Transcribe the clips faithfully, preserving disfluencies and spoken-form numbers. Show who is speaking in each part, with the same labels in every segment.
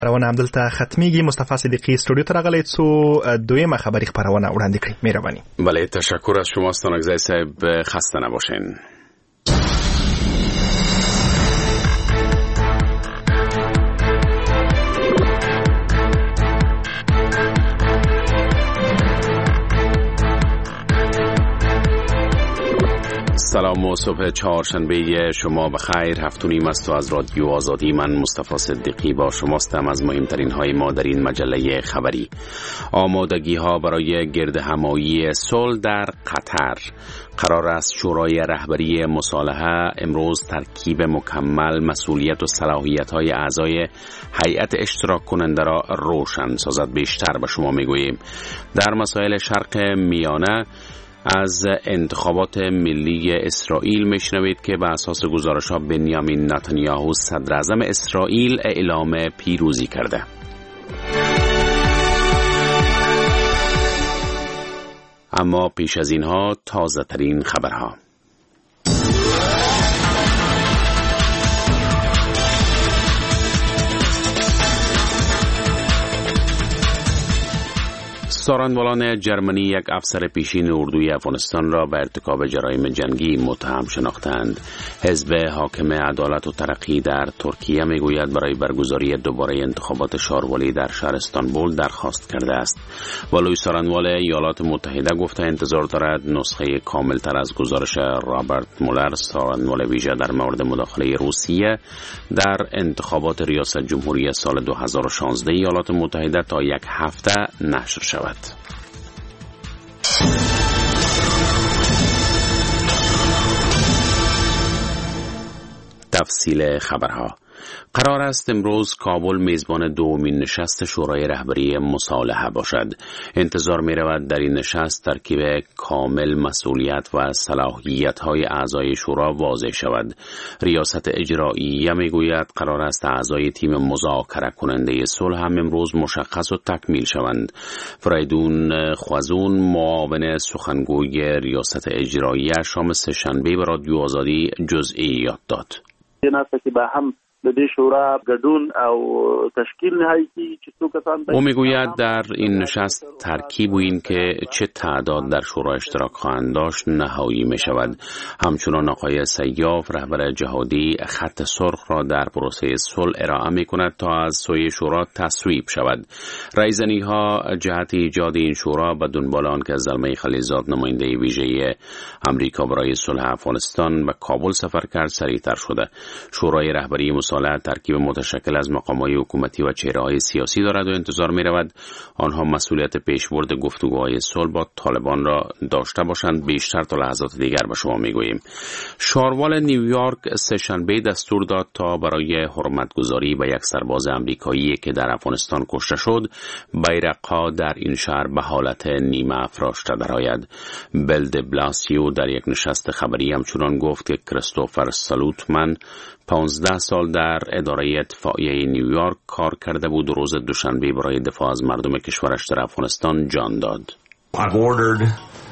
Speaker 1: خبرونه همدلته ختمیږي. مصطفی صدیقی استودیو ته راغلی څو دویمه خبری خبرونه وړاندې کړي. مهرباني.
Speaker 2: بله، تشکر از شما ستانکزی صاحب. خسته نباشین. سلام و صبح چهارشنبه شما بخیر. هفت و نیم است و از رادیو آزادی من مصطفی صدیقی با شماستم. از مهمترین های ما در این مجله خبری: آمادگی ها برای گرد همایی صلح در قطر. قرار است شورای رهبری مصالحه امروز ترکیب مکمل مسئولیت و صلاحیت های اعضای هیئت اشتراک کننده را روشن سازد. بیشتر به شما میگوییم. در مسائل شرق میانه از انتخابات ملی اسرائیل میشنوید که به اساس گزارش‌ها بنیامین نتانیاهو صدر اعظم اسرائیل اعلام پیروزی کرده. اما پیش از اینها تازه ترین خبرها. سارنوالان جرمنی یک افسر پیشین اردوی افغانستان را به ارتکاب جرایم جنگی متهم شناختند. حزب حاکم عدالت و ترقی در ترکیه میگوید برای برگزاری دوباره انتخابات شاروالی در شهر استانبول درخواست کرده است. ولوی سارنوال ایالات متحده گفته انتظار دارد نسخه کامل تر از گزارش رابرت مولر، سارنوال ویژه در مورد مداخله روسیه در انتخابات ریاست جمهوری سال دو هزار و شانزده ایالات متحده تا یک هفته نشر شود. تفصیل خبرها. قرار است امروز کابل میزبان دومین نشست شورای رهبری مصالحه باشد. انتظار می رود در این نشست ترکیب کامل مسئولیت و صلاحیت های اعضای شورا واضح شود. ریاست اجراییه می گوید قرار است اعضای تیم مذاکره کننده صلح هم امروز مشخص و تکمیل شوند. فریدون خوازون معاون سخنگوی ریاست اجراییه شام سه‌شنبه به رادیو آزادی جزئیات داد.
Speaker 3: این است که به هم به شورا گدون او تشکیل نهایی که چطور کسان
Speaker 2: او میگوید در این نشست ترکیب و این که چه تعداد در شورا اشتراک خواهند داشت نهایی می شود. همچنان آقای سیاف رهبر جهادی خط سرخ را در پروسه صلح ارائه می کند تا از سوی شورا تصویب شود. رایزنی ها جهت ایجاد این شورا به دنبال آن که زلمه خلیلزاد نماینده ویژه امریکا برای صلح افغانستان به کابل سفر کرد سریعتر شده. شورای رهبری مصالحه ترکیب متشکل از مقام‌های حکومتی و چهره‌های سیاسی دارد و انتظار می‌رود آنها مسئولیت پیشبرد گفتگوهای صلح با طالبان را داشته باشند. بیشتر تا لحظات دیگر به شما می‌گوییم. شاروال نیویورک سه‌شنبه دستور داد تا برای حرمت‌گذاری به یک سرباز آمریکایی که در افغانستان کشته شد بیرق‌ها در این شهر به حالت نیمه افراشته درآید. بل د بلاسیو در یک نشست خبری همچنان گفت که کریستوفر سالوتمن پانزده سال در اداره اطفائیه نیویورک کار کرده بود و روز دوشنبه برای دفاع از مردم کشورش در افغانستان جان داد.
Speaker 4: I've ordered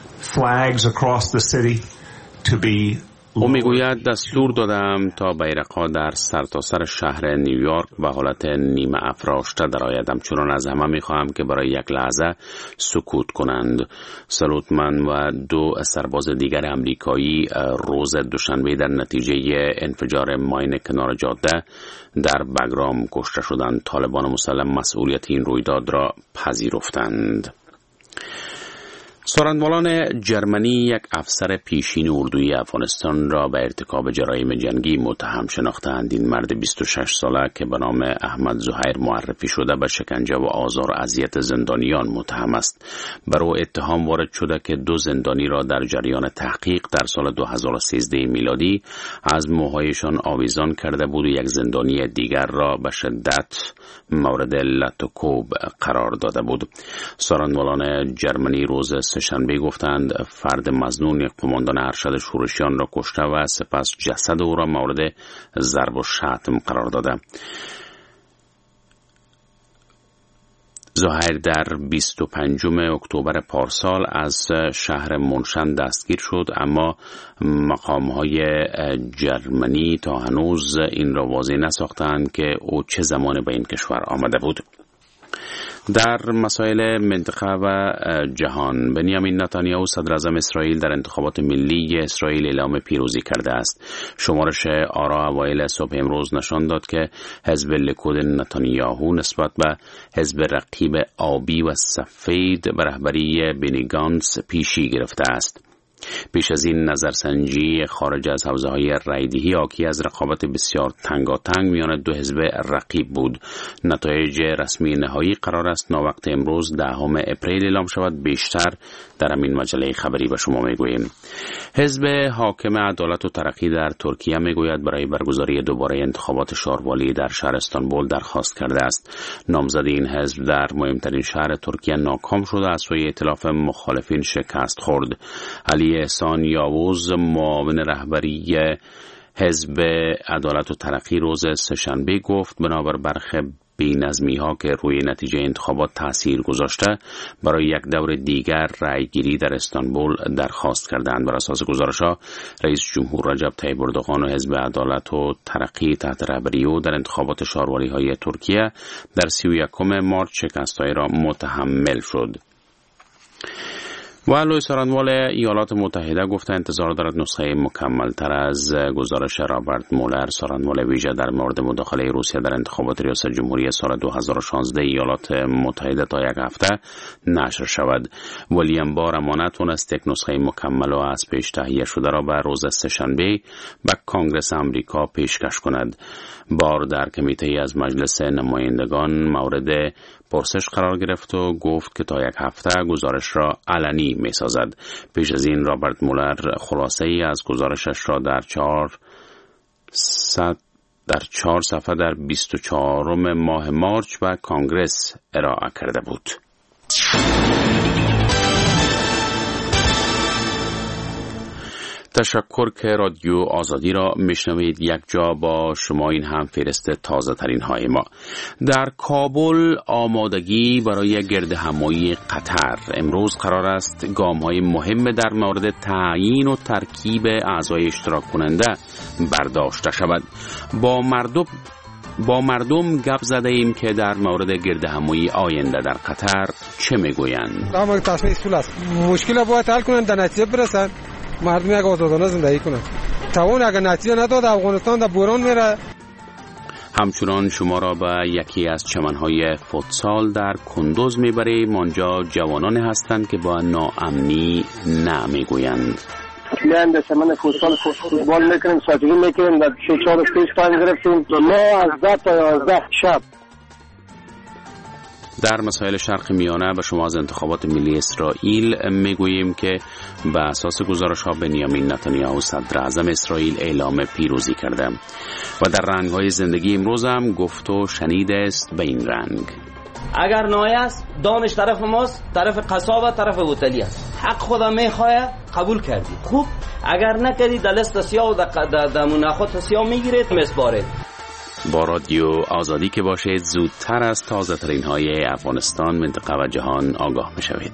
Speaker 4: flags across the city to be
Speaker 2: او میگوید دستور دادم تا بیرق‌ها در سرتاسر شهر نیویورک به حالت نیمه افراشته درآید. همچنان از همه میخواهم که برای یک لحظه سکوت کنند. سالوتمن و دو سرباز دیگر امریکایی روز دوشنبه در نتیجه انفجار ماین کنار جاده در بگرام کشته شدند. طالبان مسلم مسئولیت این رویداد را پذیرفتند. سارنوالان جرمنی یک افسر پیشین اردوی افغانستان را به ارتکاب جرایم جنگی متهم شناختند. این مرد بیست و شش ساله که به نام احمد زهیر معرفی شده به شکنجه و آزار و اذیت زندانیان متهم است. بر او اتهام وارد شده که دو زندانی را در جریان تحقیق در سال دو هزار و سیزده میلادی از موهایشان آویزان کرده بود و یک زندانی دیگر را به شدت مورد لط و کوب قرار داده بود. سارنوالان جرمنی روز سه‌شنبه گفتند فرد مظنون یک قماندان ارشد شورشیان را کشته و سپس جسد او را مورد ضرب و شتم قرار داده. ظاهر در بیست و پنجم اکتبر پارسال از شهر منشن دستگیر شد، اما مقام‌های جرمنی تا هنوز این را واضح نساختند که او چه زمان به این کشور آمده بود. در مسائل منطقه و جهان، بنیامین نتانیاهو صدر اعظم اسرائیل در انتخابات ملی اسرائیل اعلام پیروزی کرده است. شمارش آرا اوایل صبح امروز نشان داد که حزب لیکود نتانیاهو نسبت به حزب رقیب آبی و سفید به رهبری بنی گانتس پیشی گرفته است. پیش از این نظرسنجی خارج از حوزه‌های رایدهی حاکی از رقابت بسیار تنگاتنگ میان دو حزب رقیب بود. نتایج رسمی نهایی قرار است ناوقت امروز دهم اپریل اعلام شود. بیشتر در همین مجله خبری به شما میگوییم. حزب حاکم عدالت و ترقی در ترکیه میگوید برای برگزاری دوباره انتخابات شاروالی در شهر استانبول درخواست کرده است. نامزد این حزب در مهمترین شهر ترکیه ناکام شده از سوی ائتلاف مخالفین شکست خورد. علی احسان یاوز معاون رهبری حزب عدالت و ترقی روز سه‌شنبه گفت بنابر برخی بی‌نظمی ها که روی نتیجه انتخابات تاثیر گذاشته برای یک دور دیگر رأیگیری در استانبول درخواست کردند. بر اساس گزارش ها رئیس جمهور رجب طیب اردوغان و حزب عدالت و ترقی تحت رهبری او در انتخابات شاروالی های ترکیه در سی و یکم مارس شکست‌های را متحمل شد. و لوی سارانوال ایالات متحده گفته انتظار دارد نسخه مکمل تر از گزارش رابرت مولر، سارانوال ویژه در مورد مداخله روسیه در انتخابات ریاست جمهوری سال دو هزار و شانزده ایالات متحده تا یک هفته نشر شود. ولیام بار اما نتوانست یک نسخه مکمل و از پیش تهیه شده را به روز سه‌شنبه به کانگرس آمریکا پیشکش کند. بار در کمیته از مجلس نمایندگان مورد پرسش قرار گرفت و گفت که تا یک هفته گزارش را علنی می سازد. پیش از این رابرت مولر خلاصه ای از گزارشش را در چهار ست در چهار صفحه در بیست و چهارم ماه مارس به کانگرس ارائه کرده بود. تشکر که رادیو آزادی را میشنوید. یک جا با شما این هم فهرست تازه ترین های ما. در کابل آمادگی برای گرد همایی قطر. امروز قرار است گام های مهم در مورد تعیین و ترکیب اعضای اشتراک کننده برداشته شود. با مردم با مردم گپ زده ایم که در مورد گرد همایی آینده در قطر چه میگویند.
Speaker 5: اما تصمیم اصول است. مشکل باید حل کنند، در نتیجه برسند، مردم یک آزادانه زندگی کنند. توان اگر نتیجه نداد افغانستان در بحران میره.
Speaker 2: همچنان شما را به یکی از چمنهای فوتسال در کندوز میبریم. آنجا جوانان هستند که با ناامنی نه میگویند.
Speaker 6: میایم در چمن فوتسال فوتبال میکنیم، ساجگی میکنیم، در سه چهار پیش تایم گرفتیم. ما از ده تا یازده شب.
Speaker 2: در مسائل شرق میانه به شما از انتخابات ملی اسرائیل میگوییم که به اساس گزارش ها بنیامین نتانیاهو صدر اعظم اسرائیل اعلام پیروزی کرده و در رنگ های زندگی امروز هم گفت و شنیده است به این رنگ:
Speaker 7: اگر نای است دانش طرف ماست، طرف قصابه طرف هتلی است. حق خدا میخواه قبول کردی، خوب. اگر نکردی در لست سیاه و در مناخات سیاه میگیرید مسبارید.
Speaker 2: با رادیو آزادی که باشید زودتر از تازه ترین های افغانستان، منطقه و جهان آگاه میشوید.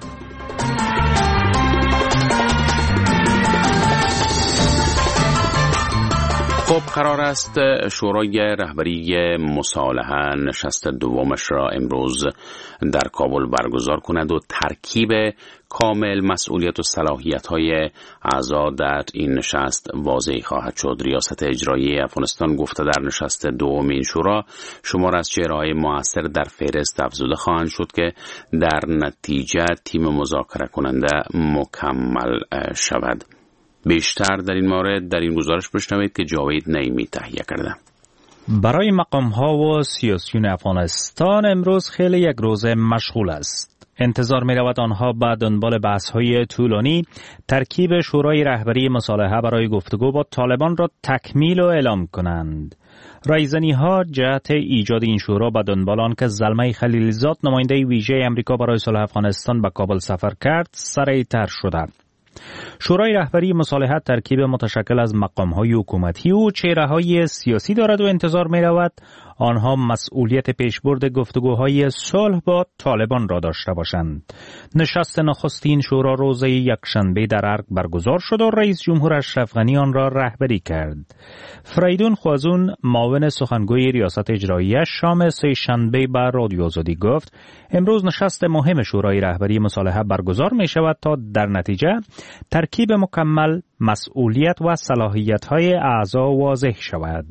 Speaker 2: خب قرار است شورای رهبری مصالحه نشست دومش را امروز در کابل برگزار کند و ترکیب کامل مسئولیت و صلاحیت‌های اعضا در این نشست واضح خواهد شد. ریاست اجرایی افغانستان گفته در نشست دوم این شورا شمار از چهره‌های مؤثر در فهرست افزوده خواهند شد که در نتیجه تیم مذاکره کننده مکمل شود. بیشتر در این مورد در این گزارش بشنوید که جاوید نعیمی تهیه کرده.
Speaker 8: برای مقام‌ها و سیاسیون افغانستان امروز خیلی یک روز مشغول است. انتظار می‌رود آنها به دنبال بحث‌های طولانی ترکیب شورای رهبری مصالحه برای گفتگو با طالبان را تکمیل و اعلام کنند. رایزنی‌ها جهت ایجاد این شورا به دنبال آن که زلمه خلیلزاد نماینده ویژه امریکا برای صلح افغانستان به کابل سفر کرد سریع‌تر شده. شورای رهبری مصالحت ترکیب متشکل از مقام‌های حکومتی و چهره‌های سیاسی دارد و انتظار می‌رود آنها مسئولیت پیشبرد گفتگوهای صلح با طالبان را داشته باشند. نشست نخستین شورا روز یکشنبه در ارگ برگزار شد و رئیس جمهور اشرف غنی آن را رهبری کرد. فریدون خوازون معاون سخنگوی ریاست اجراییه شام سه شنبه بر رادیو آزادی گفت امروز نشست مهم شورای رهبری مصالحه برگزار می شود تا در نتیجه ترکیب مکمل، مسئولیت و صلاحیت‌های اعضا واضح شود.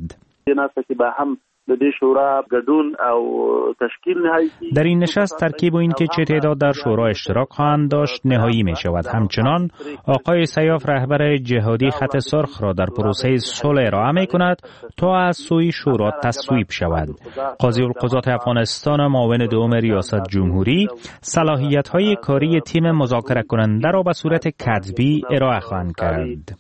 Speaker 8: در این نشست ترکیب و این که چه تعداد در شورا اشتراک خواهند داشت نهایی می شود. همچنان آقای سیاف رهبر جهادی خط سرخ را در پروسه صلح ارائه می کند تا از سوی شورا تصویب شود. قاضی القضات افغانستان معاون دوم ریاست جمهوری صلاحیت های کاری تیم مذاکره کننده را به صورت کتبی ارائه خواهند کرد.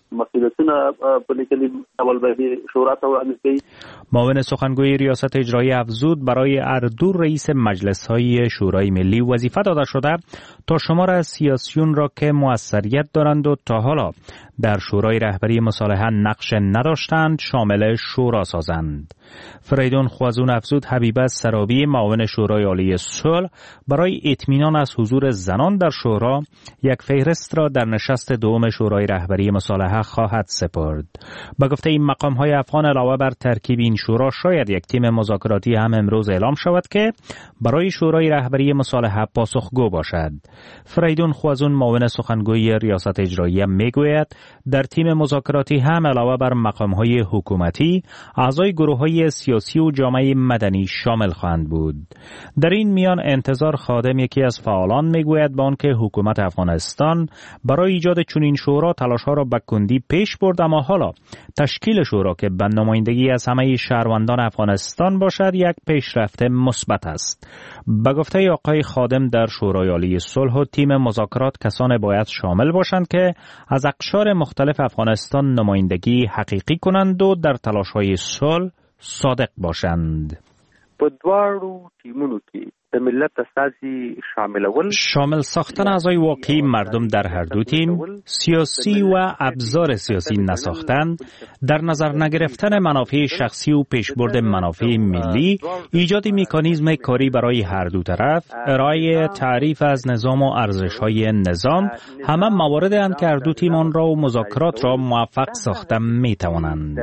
Speaker 8: معاون سخنگوی ریاست اجرایی افزود برای اردو رئیس مجلس های شورای ملی وظیفه داده شده تا شمار از سیاسیون را که موثریت دارند و تا حالا در شورای رهبری مصالحه نقش نداشتند شامل شورا سازند. فریدون خوازون افزود حبیبه سرابی معاون شورای عالی صلح برای اطمینان از حضور زنان در شورا یک فهرست را در نشست دوم شورای رهبری مصالحه خواهد سپرد. به گفته این مقام‌های افغان علاوه بر ترکیب این شورا شاید یک تیم مذاکراتی هم امروز اعلام شود که برای شورای رهبری مصالحه پاسخگو باشد. فریدون خوازون معاون سخنگوی ریاست اجراییه میگوید در تیم مذاکراتی هم علاوه بر مقام‌های حکومتی اعضای گروه‌های سیاسی و جامعه مدنی شامل خواهند بود. در این میان انتظار خادم یکی از فعالان میگوید با آنکه حکومت افغانستان برای ایجاد چنین شورا تلاش‌ها را به کندی پیش برد اما حالا تشکیل شورا که به نمایندگی از همه شهروندان افغانستان باشد یک پیشرفت مثبت است. به گفته آقای خادم در شورای عالی صلح و تیم مذاکرات کسان باید شامل باشند که از اقشار مختلف افغانستان نمایندگی حقیقی کنند و در تلاش‌های صلح صادق باشند.
Speaker 9: په دواړو ټیمونو کې د ملت استازي شاملول
Speaker 8: شامل ساختن اعضای واقعی مردم در هر دو تیم، سیاسی و ابزار سیاسی نساختن، در نظر نگرفتن منافع شخصی و پیشبرد منافع ملی، ایجاد مکانیزم کاری برای هر دو طرف، ارائه تعریف از نظام و ارزش‌های نظام، همه مواردی اند که هر دو تیم آن را و مذاکرات را موفق ساخته می‌توانند.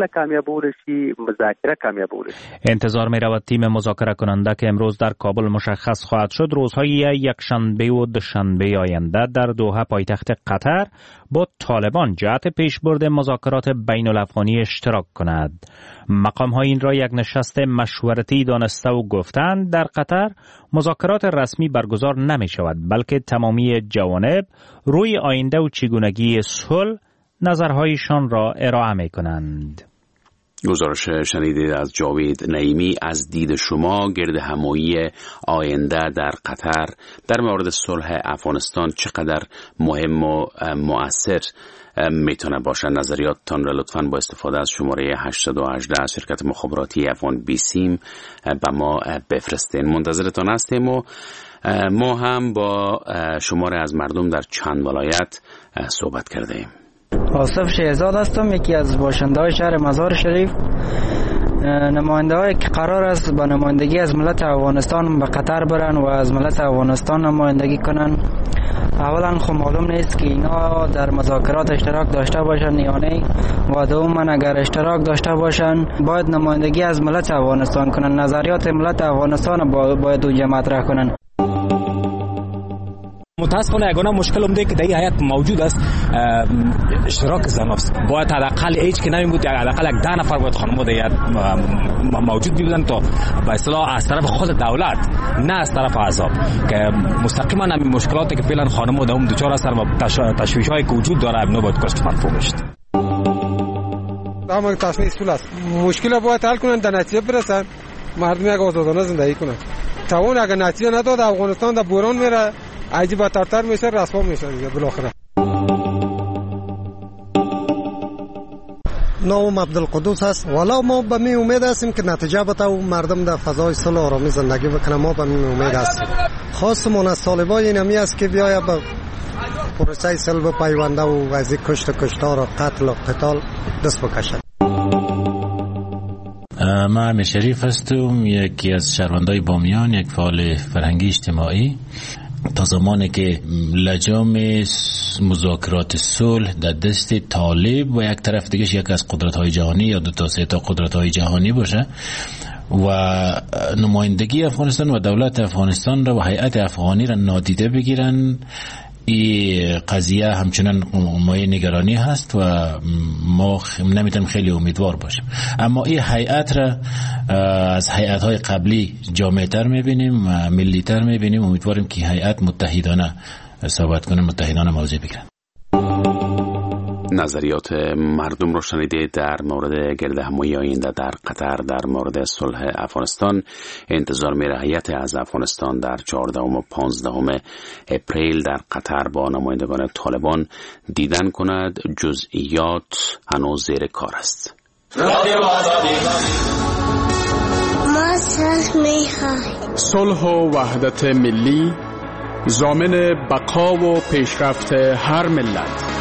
Speaker 8: انتظار می‌رود تیم مذاکره کننده که امروز در کابل مشخص خواهد شد روزهای یکشنبه و دوشنبه آینده در دوحه پایتخت قطر با طالبان جهت پیشبرد مذاکرات بین الافغانی اشتراک کند. مقام‌ها این را یک نشست مشورتی دانسته و گفتند در قطر مذاکرات رسمی برگزار نمی شود بلکه تمامی جوانب روی آینده و چگونگی صلح نظرهایشان را ارائه می کنند.
Speaker 2: گزارش شنیدید از جاوید نعیمی. از دید شما گرد همایی آینده در قطر در مورد صلح افغانستان چقدر مهم و مؤثر میتونه باشه؟ نظریاتتان را لطفاً با استفاده از شماره هشت یک هشت از شرکت مخابراتی افغان بیسیم به ما بفرستین. منتظرتان هستیم و ما هم با شماره از مردم در چند ولایت صحبت کرده ایم.
Speaker 10: آصف شهزاد هستم، یکی از باشنده‌های شهر مزار شریف. نماینده‌هایی که قرار است با نمایندگی از ملت افغانستان به قطر برن و از ملت افغانستان نمایندگی کنن، اولا خب معلوم نیست که اینا در مذاکرات اشتراک داشته باشن یا نه، و دوما اگر اشتراک داشته باشن باید نمایندگی از ملت افغانستان کنن، نظریات ملت افغانستان باید اونجا مطرح کنن.
Speaker 11: متاسفانه یگانه مشکل اومده که در این حیات موجود است اشتراک زناست. باید حداقل هیچ که نمیگوید حداقل یک ده نفر باید خانم‌ها در حیات موجود بودن تا به اصطلاح از طرف خود دولت نه از طرف احزاب که مستقیما همین مشکلاتی که فعلا خانم‌ها در اون دچار هستن و تشویش‌هایی که وجود داره اینا باید کارش مفهوم بشه.
Speaker 5: اما تصمیم اصول است. مشکل باید حل کنن، در نتیجه برسن، مردم یک آزادانه زندگی کنن. تا اون اگر نتیجه نداد افغانستان در بحران میره، عجیب ترتر میشه، رسوا میشه دیگه بالاخره.
Speaker 12: نام عبدالقدوس است. والا ما به می امید هستیم که نتیجه بده و مردم در فضای صلح و آرامی زندگی بکنه. ما به می امید هستیم. خواستمون از طالبان اینمی است که بیاید به پروسه صلح بپیونده و از کشت و کشتار و قتل و قتال دست بکشه.
Speaker 13: من امیر شریف هستم، یکی از شهروندای بامیان، یک فعال فرهنگی اجتماعی. تا زمانی که لجام مذاکرات صلح در دست طالب و یک طرف دیگه یک از قدرت‌های جهانی یا دو تا سه تا قدرت‌های جهانی باشه و نمایندگی افغانستان و دولت افغانستان را و هیئت افغانی را نادیده بگیرن، این قضیه همچنان مایه نگرانی هست و ما نمیتونیم خیلی امیدوار باشیم. اما این هیئت را از هیئت‌های قبلی جامع‌تر میبینیم و ملی‌تر میبینیم. امیدواریم که هیئت متحدانه صحبت کنه، متحدانه موضوع بگیرن.
Speaker 2: نظریات مردم رو شنیده در مورد گردهمایی آینده در قطر در مورد صلح افغانستان. انتظار میره هیئت از افغانستان در چهاردهم و پانزدهم اپریل در قطر با نمایندگان طالبان دیدن کند. جزئیات هنوز زیر کار است.
Speaker 14: ما صلح میخواهیم.
Speaker 15: صلح و وحدت ملی ضامن بقا و پیشرفت هر ملت.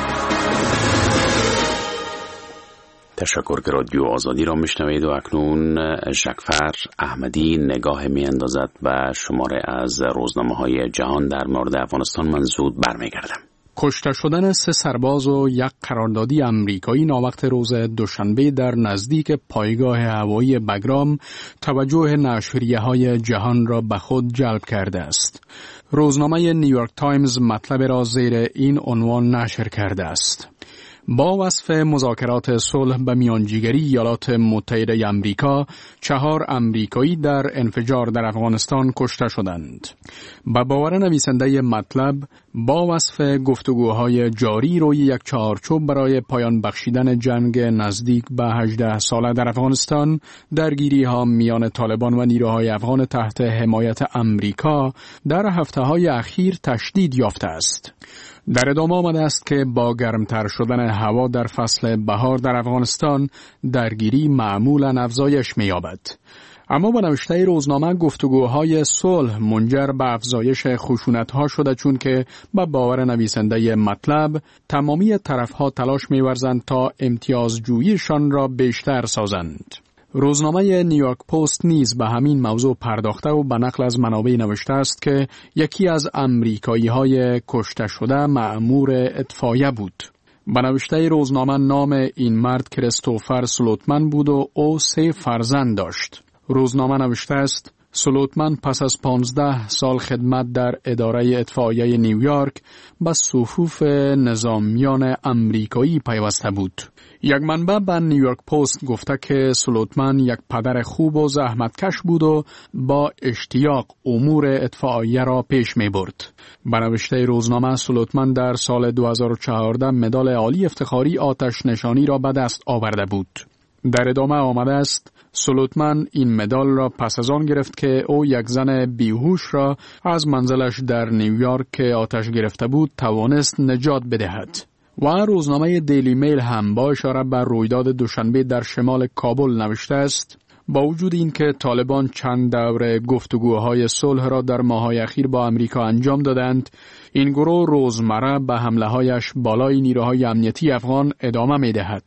Speaker 2: تشکر که رادیو آزادی را میشنوید و اکنون ژکفر احمدی نگاه میاندازد و شماره از روزنامه های جهان در مورد افغانستان من زود برمیگردم.
Speaker 15: کشته شدن سه سرباز و یک قراردادی امریکایی ناوقت روز دوشنبه در نزدیک پایگاه هوایی بگرام توجه نشریه‌های جهان را به خود جلب کرده است. روزنامه نیویورک تایمز مطلب را زیر این عنوان نشر کرده است: با وصف مذاکرات صلح به میانجیگری ایالات متحده آمریکا، چهار امریکایی در انفجار در افغانستان کشته شدند. به باور نویسنده مطلب، با وصف گفتگوهای جاری روی یک چهارچوب برای پایان بخشیدن جنگ نزدیک به هجده ساله در افغانستان، درگیری ها میان طالبان و نیروهای افغان تحت حمایت امریکا در هفته های اخیر تشدید یافته است. در ادامه آمده است که با گرمتر شدن هوا در فصل بهار در افغانستان درگیری معمولاً افزایش می‌یابد. اما با نوشته روزنامه گفتگوهای صلح منجر به افزایش خشونت‌ها شده، چون که به باور نویسنده مطلب تمامی طرف‌ها تلاش می‌ورزند تا امتیازجوییشان را بیشتر سازند. روزنامه نیویورک پست نیز به همین موضوع پرداخته و به نقل از منابع نوشته است که یکی از امریکایی‌های کشته شده مأمور اطفایه بود. به نوشته روزنامه نام این مرد کریستوفر سلوتمن بود و او سه فرزند داشت. روزنامه نوشته است: سلوتمن پس از پانزده سال خدمت در اداره اطفایه نیویورک به صفوف نظامیان امریکایی پیوسته بود. یک منبع به نیویورک پست گفته که سلوتمن یک پدر خوب و زحمتکش بود و با اشتیاق امور اطفائیه را پیش می برد. به نوشته روزنامه، سلوتمن در سال دو هزار و چهارده مدال عالی افتخاری آتش نشانی را به دست آورده بود. در ادامه آمده است: سلوتمن این مدال را پس از آن گرفت که او یک زن بیهوش را از منزلش در نیویورک که آتش گرفته بود توانست نجات بدهد. و روزنامه دیلی میل هم با اشاره به رویداد دوشنبه در شمال کابل نوشته است: با وجود این که طالبان چند دوره گفتگوهای صلح را در ماه‌های اخیر با امریکا انجام دادند، این گروه روزمره به حمله‌هایش بالای نیروهای امنیتی افغان ادامه می‌دهد.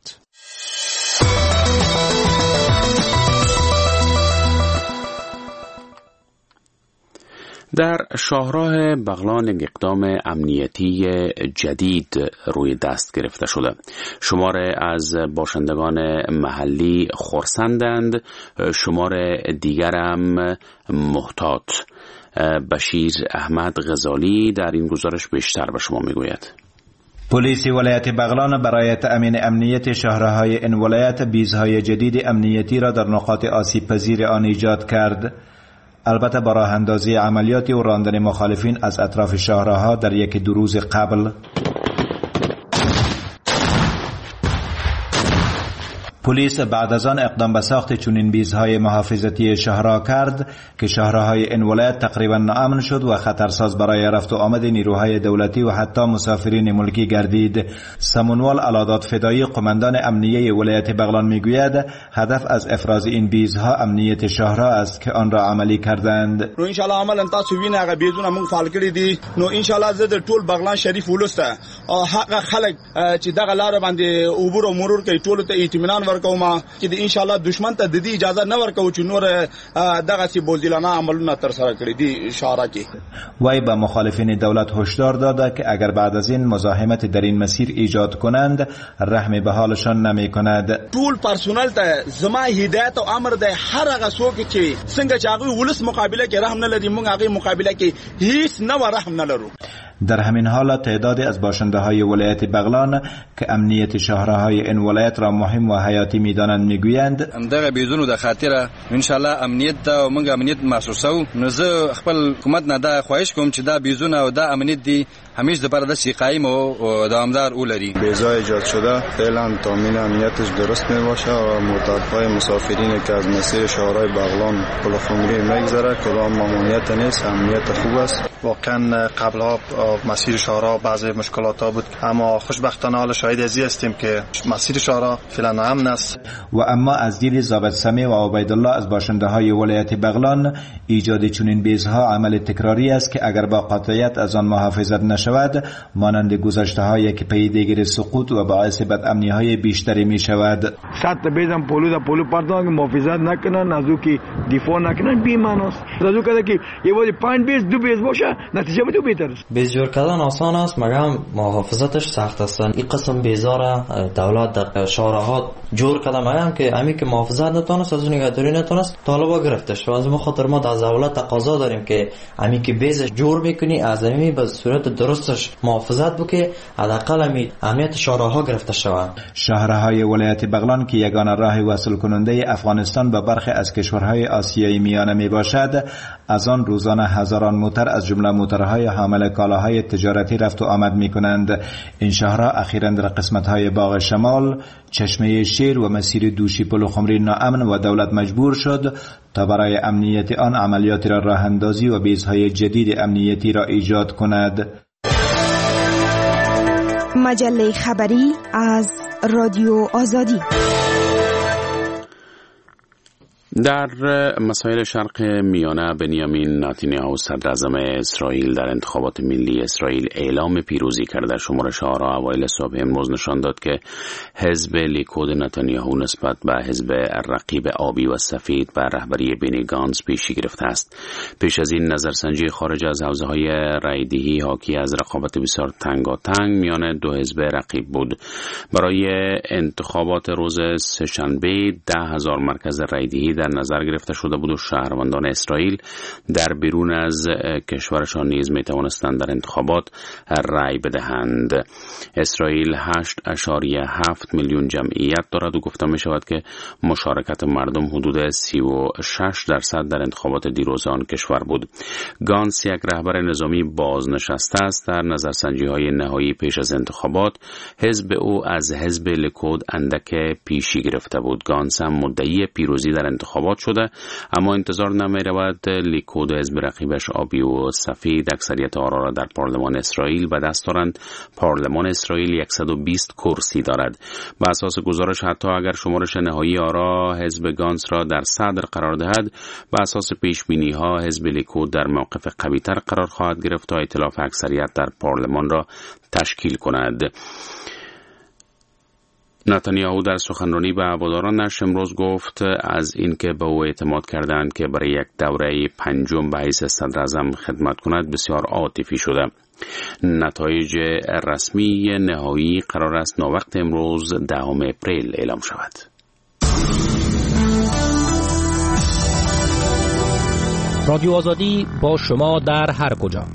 Speaker 2: در شاهراه بغلان اقدام امنیتی جدید روی دست گرفته شده. شمار از باشندگان محلی خرسندند، شمار دیگر هم محتاط. بشیر احمد غزالی در این گزارش بیشتر به شما میگوید.
Speaker 16: پلیس ولایت بغلان برای تأمین امنیت شهرهای این ولایت بیزهای جدید امنیتی را در نقاط آسیب پذیر آن ایجاد کرد. البته با راه اندازی عملیاتی و راندن مخالفین از اطراف شهرها در یک دو روز قبل. پلیس بعد از آن اقدام به ساخت چنین بیزهای محافظتی شهرها کرد که شهرهای این ولایت تقریبا ناامن شد و خطرساز برای رفت و آمد نیروهای دولتی و حتی مسافرین ملکی گردید. سمونوال علادات فدایی قماندان امنیه ولایت بغلان میگوید هدف از افراز این بیزها امنیت شهرها است که آن را عملی کردند.
Speaker 17: نو ان شاء الله عمل تاسو وینه هغه بیزونه موږ فعال کړی دي. نو ان شاء الله زه د ټول بغلان شریف ولسته او هغه خلک چې دغه لار باندې عبور او مرور کوي ټول ته اطمینان ورکوم چې ان شاء الله دشمن ته د دې اجازه نه ورکو چې نور دغه سی بوزدلانه عملونه تر سره کړي دي اشاره کې.
Speaker 16: وای به مخالفین دولت هشدار داده که اگر بعد از این مزاحمت در این مسیر ایجاد کنند رحم به حالشان نمی کند.
Speaker 17: ټول پرسونل ته زما هدایت او امر ده هر هغه څوک چې څنګه چې هغه ولس مقابله کې رحم نه لري موږ هغه مقابله کې هیڅ نه رحم نه لرو.
Speaker 16: در همین حال تعدادی از باشنده های ولایت بغلان که امنیت شهرهای این ولایت را مهم و حیاتی می‌دانند میگویند
Speaker 18: دغه بیزونو د خاطره ان شاء الله امنیت دا موږ امنیت محسوسو. نو زه خپل حکومت نه دا خواهش کوم چې دا بیزونه او دا امنیت دی همیشه د پر د سی قایم او دوامدار ولري.
Speaker 19: بیزای ایجاد شده فعلا تامین امنیتش درست میباشه و معتادهای مسافرین که از مسیر شهرهای بغلان پلخمری میگذره کدام ممانعت نیست، امنیت خوب است.
Speaker 20: واقعا قبلها مسیر شهرها بعضی مشکلات ها بود اما خوشبختانه حال شاهد ازی هستیم که مسیر شهرها فعلا امن است.
Speaker 16: و اما از دید ضابط سمی و عبیدالله از باشنده های ولایت بغلان ایجاد چنین بیزها عمل تکراری است که اگر با قاطعیت از آن محافظت نشود مانند گذشته هایی که پی دیگر سقوط و باعث بدامنی های بیشتری می شود.
Speaker 21: صد تا بیزم پولو دا پولو پردان که محافظت نکنن ازو که دفاع نکنن بیمان است. ازو که که یه وقتی پنج بیز دو بیز باشه نتیجه بدو بهتر است.
Speaker 22: بیز جور کردن آسان است مگر محافظتش سخت است. این قسم بیزاره دولت در شهرها جور کرده مگر که امی که محافظت نتونست از نگهداری نتونست طالبا گرفتش. و از ما خاطر ما از دولت تقاضا داریم که امی که بیزش جور میکنی از امی به صورت درستش محافظت بکنی حداقل امی امنیت شهرها گرفته شود.
Speaker 16: شهرهای ولایت بغلان که یگانه راه وصل کننده افغانستان به برخی از کشورهای آسیایی میانه می باشد از آن روزانه هزاران موتر از جمله موترهای حامل کالاهای تجارتی رفت و آمد می کنند. این شهرها اخیراً در قسمت‌های باغ شمال، چشمه شیر و مسیر دوشی پلخمری ناامن و دولت مجبور شد تا برای امنیت آن عملیاتی را راه اندازی و بیزهای جدید امنیتی را ایجاد کند.
Speaker 23: مجله خبری از رادیو آزادی.
Speaker 2: در مسائل شرق میانه بنیامین نتانیاهو صدر اعظم اسرائیل در انتخابات ملی اسرائیل اعلام پیروزی کرد. در شمارش آرا اوایل صبح امروز نشان داد که حزب لیکود نتانیاهو نسبت به حزب رقیب آبی و سفید و رهبری بنی گانتز پیشی گرفته است. پیش از این نظرسنجی خارج از حوزه‌های رایدهی حاکی از رقابت بسیار تنگاتنگ میان دو حزب رقیب بود. برای انتخابات روز سه‌شنبه ده هزار مرکز رایدهی در نظر گرفته شده بود و شهروندان اسرائیل در بیرون از کشورشان نیز می توانستند در انتخابات رأی بدهند. اسرائیل هشت اشاریه هفت میلیون جمعیت دارد و گفته می شود که مشارکت مردم حدود سی و شش درصد در انتخابات دیروز آن کشور بود. گانس یک رهبر نظامی بازنشسته است. در نظرسنجی های نهایی پیش از انتخابات حزب او از حزب لیکود اندک پیشی گرفته بود. گانس هم مدعی پیروزی در انتخابات شده اما انتظار نمی رود لیکود حزب رقیبش آبی و سفید اکثریت آرا را در پارلمان اسرائیل به دست دارند. پارلمان اسرائیل صد و بیست کرسی دارد. به اساس گزارش حتی اگر شمارش نهایی آرا حزب گانس را در صدر قرار دهد به اساس پیش بینی ها حزب لیکود در موقف قوی تر قرار خواهد گرفت تا ائتلاف اکثریت در پارلمان را تشکیل کند. نتانیاهو در سخنرانی به هوادارانش امروز گفت از اینکه به او اعتماد کردند که برای یک دوره پنجم به حیث صدر اعظم خدمت کند بسیار عاطفی شده. نتایج رسمی نهایی قرار است ناوقت امروز دهم اپریل اعلام شود.
Speaker 24: رادیو آزادی با شما در هر کجا.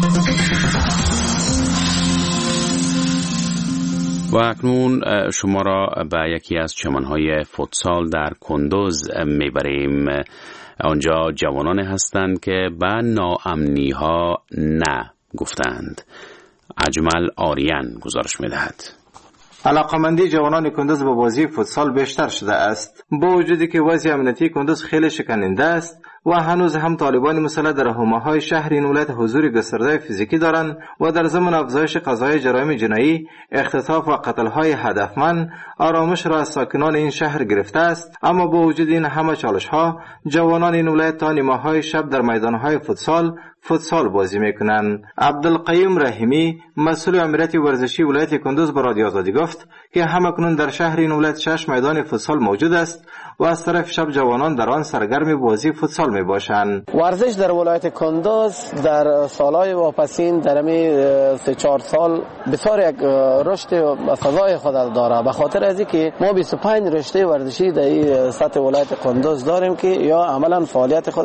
Speaker 2: و اکنون شما را به یکی از چمنهای فوتسال در کندوز میبریم. آنجا جوانان هستند که به ناامنی ها نه گفتند. اجمل آریان گزارش میدهد.
Speaker 25: علاقمندی جوانان کندوز به بازی فوتسال بیشتر شده است با وجودی که وضع امنیتی کندوز خیلی شکننده است و هنوز هم طالبان مسلح در حومه‌های شهر این ولایت حضور گسترده فیزیکی دارند و در ضمن افزایش قضای جرایم جنایی، اختطاف و قتل‌های هدفمند آرامش را از ساکنان این شهر گرفته است. اما با وجود این همه چالش‌ها جوانان این ولایت تا نیمه‌های شب در میدان‌های فوتسال فوتسال بازی میکنند. عبدالقیوم رحیمی مسئول امریت ورزشی ولایت کندوز به رادیو آزادی گفت که همکنون در شهر این ولایت شش میدان فوتسال موجود است و از طرف شب جوانان در آن سرگرم بازی فوتسال می باشند.
Speaker 1: ورزش در ولایت کندوز در سالهای واپسین در امی سه چهار سال بسیار یک رشد و فضای خود داره، به خاطر از اینکه ما بیست و پنج رشته ورزشی در این سطح ولایت کندوز داریم که یا عملا فعالیت خود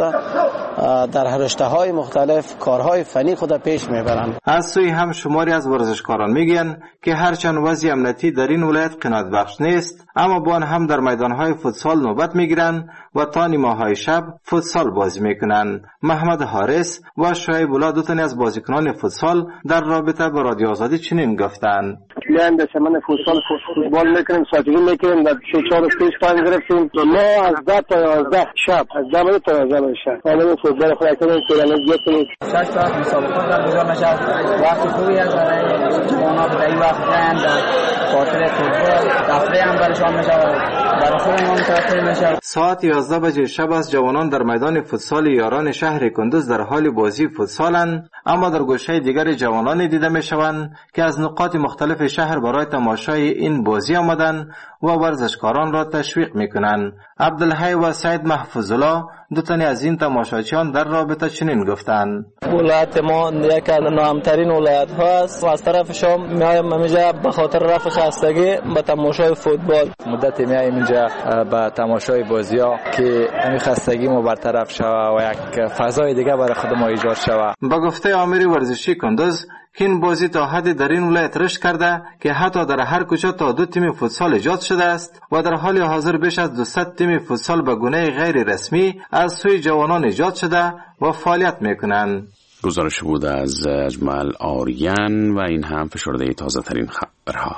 Speaker 1: در رشته های مختلف کارهای فنی خود پیش میبرند.
Speaker 25: از سوی هم شماری از ورزشکاران میگن که هرچند وضع امنیتی در این ولایت قناعت بخش نیست، اما با آن هم در میدانهای فوتسال نوبت میگیرند و تا نیمه‌های شب فوتسال بازی میکنند. محمد حارس و شعیب الله دو تن از بازیکنان فوتسال در رابطه با رادیو آزادی چنین گفتند:
Speaker 3: بیایم در چمن فوتسال فوتبال میکنیم، ساجگی میکنیم، در سه چهار روز پیش تایم گرفتیم، ما از ده تا یازده شب از ده بجه تا یازده شب حالا فوتبال خود کنیم تیرانه گرفتیم.
Speaker 10: شش ساعت مسابقات در گذار نشد، وقت خوبی است برای جوانان در این وقت برند در خاطر فوتبال تفریح هم برشان میشود، برای خودمون تفریح میشود.
Speaker 25: ساعت یازده بجه شب است جوانان در میدان فوتسال یاران شهر کندوز در حال بازی فوتسالند، اما در گوشه دیگر جوانان دیده میشوند که از نقاط مختلف شهر برای تماشای این بازی آمدند و ورزشکاران را تشویق میکنند. عبدالحی و سید محفوظ الله دو تن از این تماشاچیان در رابطه چنین گفتند:
Speaker 1: ولایت ما یک از نامترین ولایت ها است و از طرف شام میایم اینجا به خاطر رفع خستگی به تماشای فوتبال.
Speaker 4: مدت میایم اینجا به تماشای بازی ها که همین خستگی ما برطرف شود و یک فضای دیگه برای خود ما ایجاد شود.
Speaker 25: با گفته آمری ورزشی کندوز که این بازی تا حد در این ولایت رشد کرده که حتی در هر کوچه تا دو تیم فوتسال ایجاد شده است و در حال حاضر بیش از دویست تیم فوتسال به گونه غیر رسمی از سوی جوانان ایجاد شده و فعالیت میکنند.
Speaker 2: گزارش بود از اجمل آریان و این هم فشرده تازه ترین خبرها.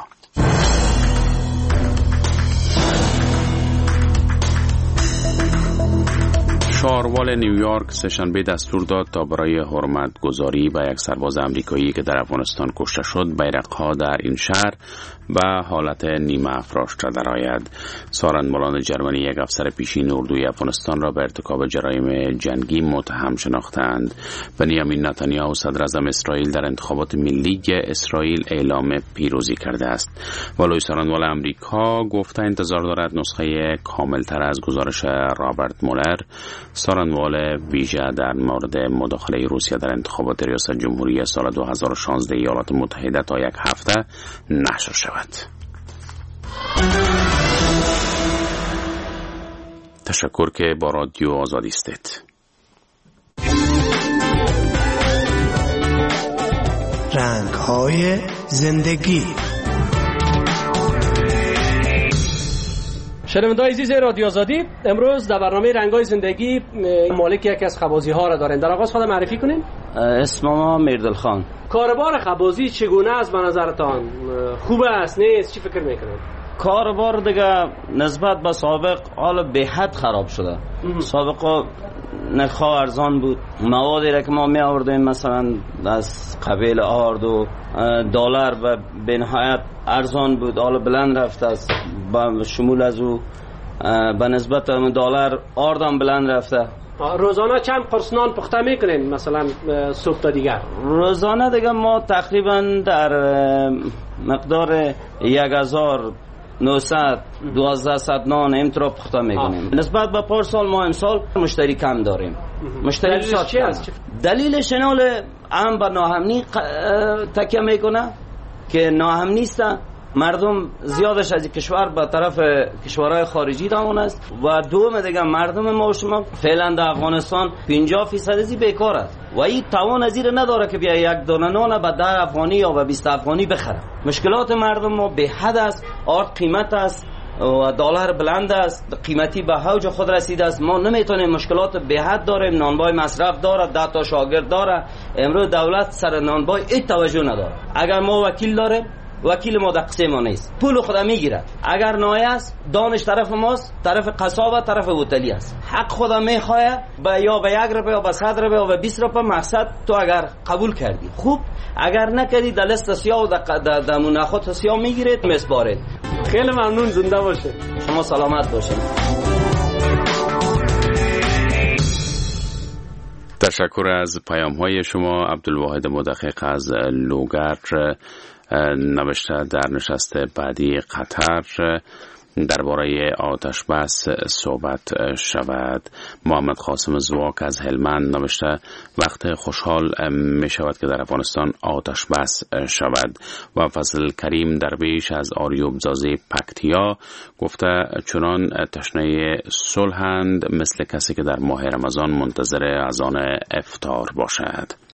Speaker 2: شاروال نیویورک سه‌شنبه دستور داد تا برای حرمت گذاری به یک سرباز آمریکایی که در افغانستان کشته شد بیرق‌ها در این شهر به حالت نیمه افراشته درآید. سارنمالان جرمنی یک افسر پیشین اردوی افغانستان را به ارتکاب جرایم جنگی متهم شناختند. بنیامین نتانیاهو صدر اعظم اسرائیل در انتخابات ملی اسرائیل اعلام پیروزی کرده است. ولای سارنمال آمریکا گفته انتظار دارد نسخه کاملتر از گزارش رابرت مولر سارنوال ویژه در مورد مداخله روسیه در انتخابات ریاست جمهوری سال دو هزار و شانزده ایالات متحده تا یک هفته نشر شود. تشکر که با رادیو آزادی استید.
Speaker 6: رنگ‌های زندگی.
Speaker 24: شنونده‌های عزیز رادیو آزادی، امروز در برنامه رنگ‌های زندگی مالک یکی از خبازی‌ها را دارین. در آغاز خودم معرفی کنین.
Speaker 7: اسم ما میردل خان.
Speaker 24: کاربار خبازی چگونه است به نظرتان؟ خوب است نیست؟ چی فکر میکنید؟
Speaker 7: کاربار دیگه نسبت به سابق حالا به حد خراب شده. سابقا نرخ‌ها ارزان بود، موادی را که ما می آوردیم مثلا از قبیل آرد و دلار و به نهایت ارزان بود، حالا بلند رفته است. با شمول از او به نسبت دلار آردم بلند رفته.
Speaker 24: روزانه چند قرص نان پخته میکنین مثلا صبح تا دیگر؟
Speaker 7: روزانه دیگه ما تقریبا در مقدار یک هزار نهصد دوازده صد نان امترا پخته میکنیم. نسبت به پارسال ما امسال مشتری کم داریم. مشتری
Speaker 24: دلیلش چی است؟
Speaker 7: دلیلش اینه هم به ناامنی تکیه میکنه که ناامن نیست. مردم زیادش از کشور به طرف کشورهای خارجی دامون است و دوم دیگه مردم ما و شما فعلا در افغانستان پنجاه فیصد ازی بیکار است و این توان از این نداره که بیا یک دانه نان به ده افغانی یا به بیست افغانی بخره. مشکلات مردم ما به حد است، آرد قیمت است و دلار بلند است، قیمتی به اوج خود رسیده است. ما نمیتونیم، مشکلات به حد داریم، نانبای مصرف داره، ده تا شاگرد داره. امروز دولت سر نانبای هیچ توجه نداره. اگر ما وکیل داریم، وکیل ما در قصه ما نیست، پول خود میگیره. اگر نایه است دانش طرف ماست، طرف قصابه، طرف هتلی است. حق خود میخواه با یا به یک روپیه یا به صد روپیه یا به بیست روپیه. مقصد تو اگر قبول کردی خوب، اگر نکردی در لیست سیاه و در, در مناخات سیاه میگیرید مسپارید.
Speaker 24: خیلی ممنون، زنده باشه.
Speaker 7: شما سلامت باشید.
Speaker 2: تشکر از پیام های شما. عبدالواحد مدقق از لوگر نوشته در نشست بعدی قطر درباره آتش بس صحبت شود. محمد قاسم زواک از هلمند نوشته وقت خوشحال می شود که در افغانستان آتش بس شود. و فضل کریم درویش از آریوب زازی پکتیا گفته چنان تشنه صلحند مثل کسی که در ماه رمضان منتظر اذان افطار باشد.